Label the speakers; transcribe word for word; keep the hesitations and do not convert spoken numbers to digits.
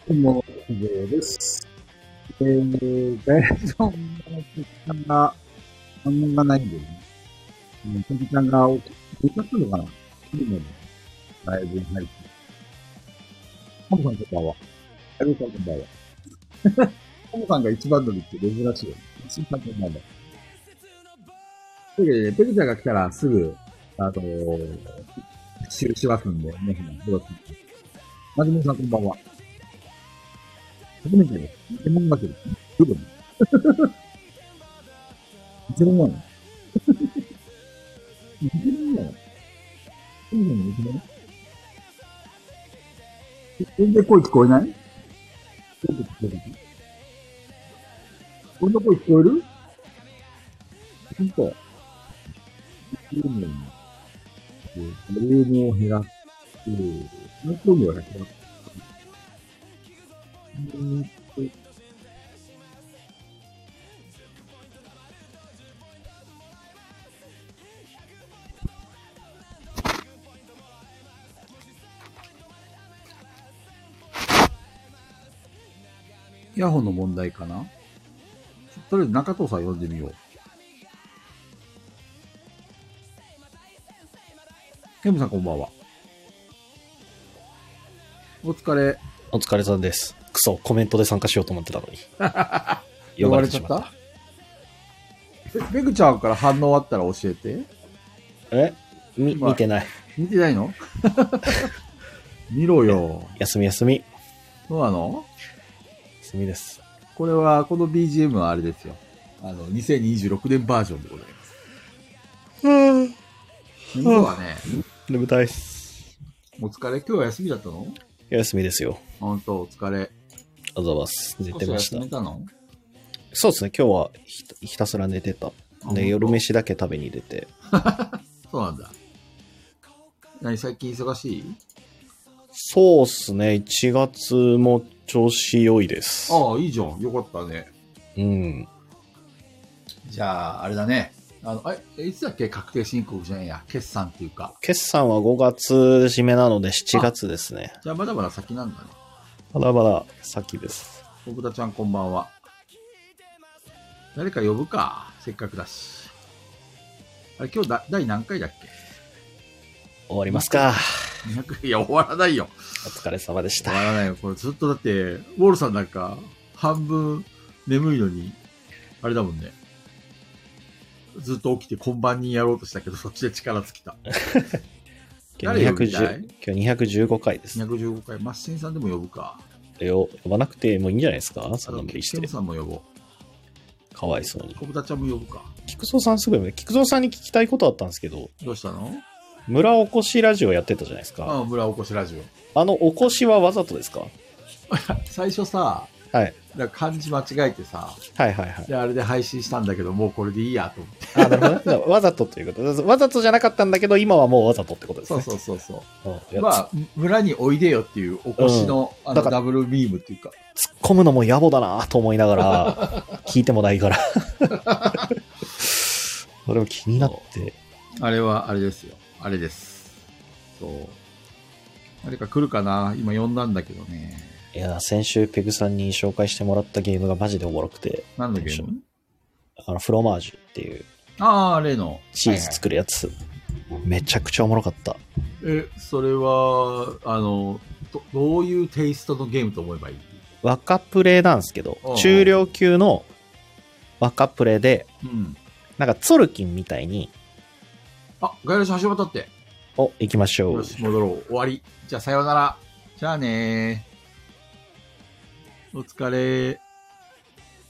Speaker 1: どうも、以上です。えー、ダイレクションの時間が、反応がないんでね。うん、時間が、どうかするのかな。いいので、ライブに入って。トモさんこんばんは。ダイレクションこんばんは。トモさんが一番乗りって珍しいよね。一番こんばんは。というわけでね、ペグちゃんが来たらすぐ、あのー、復習しますんで、皆さん、よろしく。まじもさんこんばんは。初めてです。イケモンが来る。どこにイケモンなのイケモンなのイケモンなのイケモン全然声聞こえない声聞こえる俺の声聞こえるほんと。ボリュームボリュームを減らす。その声を減らす。えーっと、イヤホンの問題かな。とりあえず中藤さん呼んでみよう。ケムさんこんばんは。お疲れ。
Speaker 2: お疲れさんです。クソ、コメントで参加しようと思ってたのに。
Speaker 1: 呼ばれちゃったペグちゃんから反応あったら教えて。
Speaker 2: えみ、見てない。
Speaker 1: 見てないの見ろよ。
Speaker 2: 休み休み。
Speaker 1: そうなの
Speaker 2: 休みです。
Speaker 1: これは、この ビージーエム はあれですよ。あの、にせんにじゅうろくねんバージョンでございます。うん。そうだね。
Speaker 2: 眠たいっす。
Speaker 1: お疲れ。今日は休みだったの？
Speaker 2: 休みですよ。
Speaker 1: ほんと、お疲れ。
Speaker 2: あざます。寝てました。
Speaker 1: 休めたの？
Speaker 2: そうですね。今日はひ、ひたすら寝てた。で、夜飯だけ食べに出て。
Speaker 1: そうなんだ。何、最近忙しい？
Speaker 2: そうっすね。いちがつも調子良いです。
Speaker 1: ああ、いいじゃん。よかったね。
Speaker 2: うん。
Speaker 1: じゃあ、あれだね。あの、え、いつだっけ確定申告じゃないや。決算っていうか。
Speaker 2: 決算はごがつ締めなのでしちがつですね。
Speaker 1: じゃあ、まだまだ先なんだね。
Speaker 2: まだまだ先です。
Speaker 1: 小豚ちゃんこんばんは。誰か呼ぶか。せっかくだし。あれ、今日だ、第何回だっけ？
Speaker 2: 終わりますか。
Speaker 1: にひゃく、いや、終わらないよ。
Speaker 2: お疲れ様でした。
Speaker 1: 終わらないよ。これずっとだって、ウォールさんなんか、半分眠いのに、あれだもんね。ずっと起きて今晩にやろうとしたけど、そっちで力尽きた。
Speaker 2: 今日にひゃくじゅう、今日にひゃくじゅうごかいです。
Speaker 1: にひゃくじゅうごかい。マッシンさんでも呼ぶか。
Speaker 2: よ、呼ばなくてもいいんじゃないですか？そんな無理して。
Speaker 1: ケムさんも呼ぼ
Speaker 2: う。かわいそうに。
Speaker 1: 小豚ちゃんも呼ぶか。
Speaker 2: 菊蔵さんすごいね。菊蔵さんに聞きたいことあったんですけど。
Speaker 1: どうしたの？
Speaker 2: 村おこしラジオやってたじゃないですか。
Speaker 1: ああ、村おこしラジオ。
Speaker 2: あのおこしはわざとですか？
Speaker 1: 最初さ、
Speaker 2: はい。
Speaker 1: だから漢字間違えてさ、
Speaker 2: はいはいはい。
Speaker 1: で、あれで配信したんだけど、もうこれでいいやと思って。
Speaker 2: あ、なるほどね。わざとということ。わざとじゃなかったんだけど、今はもうわざとってことですね。
Speaker 1: そうそうそうそう。
Speaker 2: うん、
Speaker 1: まあ、村においでよっていうおこしの、うん、あのダブルミームっていうか。
Speaker 2: 突っ込むのも野暮だなと思いながら、聞いてもないから。それも気になって。
Speaker 1: あれは、あれですよ。あれです。そう。誰か来るかな？今呼んだんだけどね。
Speaker 2: いや、先週ペグさんに紹介してもらったゲームがマジでおもろくて。
Speaker 1: 何のゲーム？
Speaker 2: あの、フロマージュっていう。
Speaker 1: ああ、例の。
Speaker 2: チーズ作るやつ。はいはい、めちゃくちゃおもろかった。
Speaker 1: え、それは、あの、ど、どういうテイストのゲームと思えばいい？
Speaker 2: 若プレイなんですけど、中量級の若プレイで、うん、なんかツォルキンみたいに。
Speaker 1: あ、ガイラシ始まったって。
Speaker 2: お、行きましょう。
Speaker 1: よし、戻ろう。終わり。じゃあ、さようなら。じゃあねー。お疲れ。